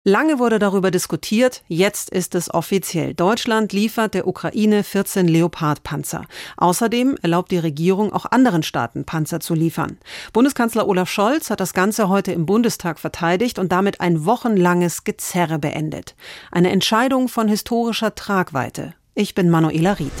Lange wurde darüber diskutiert, jetzt ist es offiziell. Deutschland liefert der Ukraine 14 Leopard-Panzer. Außerdem erlaubt die Regierung auch anderen Staaten, Panzer zu liefern. Bundeskanzler Olaf Scholz hat das Ganze heute im Bundestag verteidigt und damit ein wochenlanges Gezerre beendet. Eine Entscheidung von historischer Tragweite. Ich bin Manuela Ried.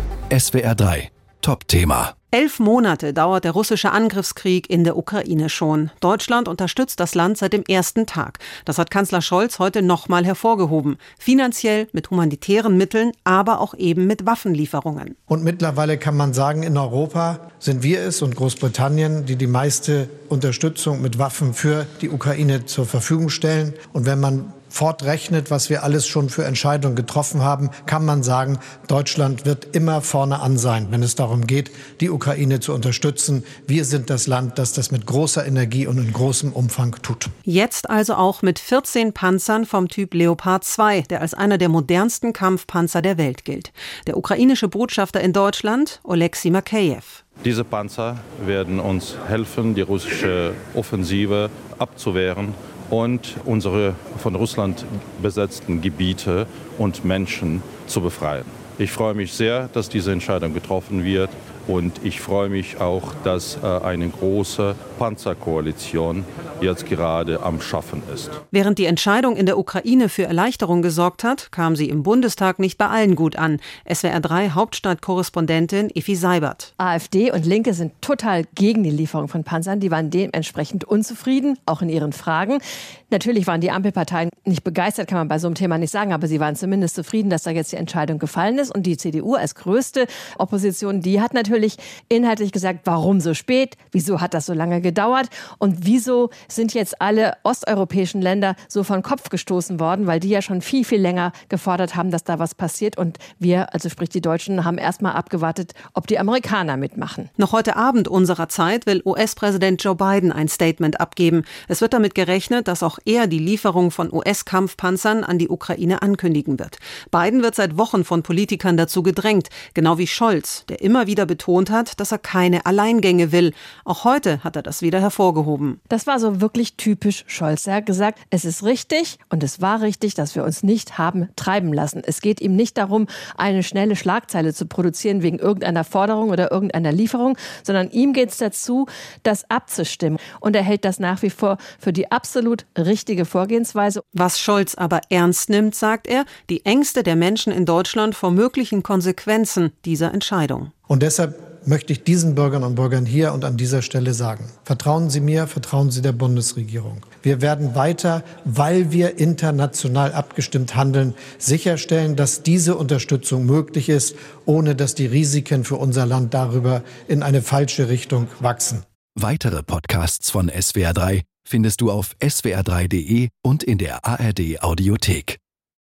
SWR 3 Top-Thema. 11 Monate dauert der russische Angriffskrieg in der Ukraine schon. Deutschland unterstützt das Land seit dem ersten Tag. Das hat Kanzler Scholz heute nochmal hervorgehoben. Finanziell, mit humanitären Mitteln, aber auch eben mit Waffenlieferungen. Und mittlerweile kann man sagen, in Europa sind wir es und Großbritannien, die meiste Unterstützung mit Waffen für die Ukraine zur Verfügung stellen. Und wenn man fortrechnet, was wir alles schon für Entscheidungen getroffen haben, kann man sagen, Deutschland wird immer vorne an sein, wenn es darum geht, die Ukraine zu unterstützen. Wir sind das Land, das das mit großer Energie und in großem Umfang tut. Jetzt also auch mit 14 Panzern vom Typ Leopard 2, der als einer der modernsten Kampfpanzer der Welt gilt. Der ukrainische Botschafter in Deutschland, Oleksiy Makeyev. Diese Panzer werden uns helfen, die russische Offensive abzuwehren und unsere von Russland besetzten Gebiete und Menschen zu befreien. Ich freue mich sehr, dass diese Entscheidung getroffen wird und ich freue mich auch, dass eine große Panzerkoalition jetzt gerade am Schaffen ist. Während die Entscheidung in der Ukraine für Erleichterung gesorgt hat, kam sie im Bundestag nicht bei allen gut an. SWR 3 Hauptstadtkorrespondentin Effi Seibert. AfD und Linke sind total gegen die Lieferung von Panzern. Die waren dementsprechend unzufrieden, auch in ihren Fragen. Natürlich waren die Ampelparteien nicht begeistert, kann man bei so einem Thema nicht sagen, aber sie waren zumindest zufrieden, dass da jetzt die Entscheidung gefallen ist. Und die CDU als größte Opposition, die hat natürlich inhaltlich gesagt, warum so spät, wieso hat das so lange gedauert und wieso sind jetzt alle osteuropäischen Länder so von Kopf gestoßen worden, weil die ja schon viel, viel länger gefordert haben, dass da was passiert. Und wir, also sprich die Deutschen, haben erstmal abgewartet, ob die Amerikaner mitmachen. Noch heute Abend unserer Zeit will US-Präsident Joe Biden ein Statement abgeben. Es wird damit gerechnet, dass auch er die Lieferung von US-Kampfpanzern an die Ukraine ankündigen wird. Biden wird seit Wochen von Politikern dazu gedrängt, genau wie Scholz, der immer wieder betont hat, dass er keine Alleingänge will. Auch heute hat er das wieder hervorgehoben. Das war so wirklich typisch Scholz. Er hat gesagt, es ist richtig und es war richtig, dass wir uns nicht haben treiben lassen. Es geht ihm nicht darum, eine schnelle Schlagzeile zu produzieren wegen irgendeiner Forderung oder irgendeiner Lieferung, sondern ihm geht es dazu, das abzustimmen. Und er hält das nach wie vor für die absolut richtige Vorgehensweise. Was Scholz aber ernst nimmt, sagt er, die Ängste der Menschen in Deutschland vor möglichen Konsequenzen dieser Entscheidung. Und deshalb möchte ich diesen Bürgern und Bürgern hier und an dieser Stelle sagen, vertrauen Sie mir, vertrauen Sie der Bundesregierung. Wir werden weiter, weil wir international abgestimmt handeln, sicherstellen, dass diese Unterstützung möglich ist, ohne dass die Risiken für unser Land darüber in eine falsche Richtung wachsen. Weitere Podcasts von SWR 3 findest du auf swr3.de und in der ARD Audiothek.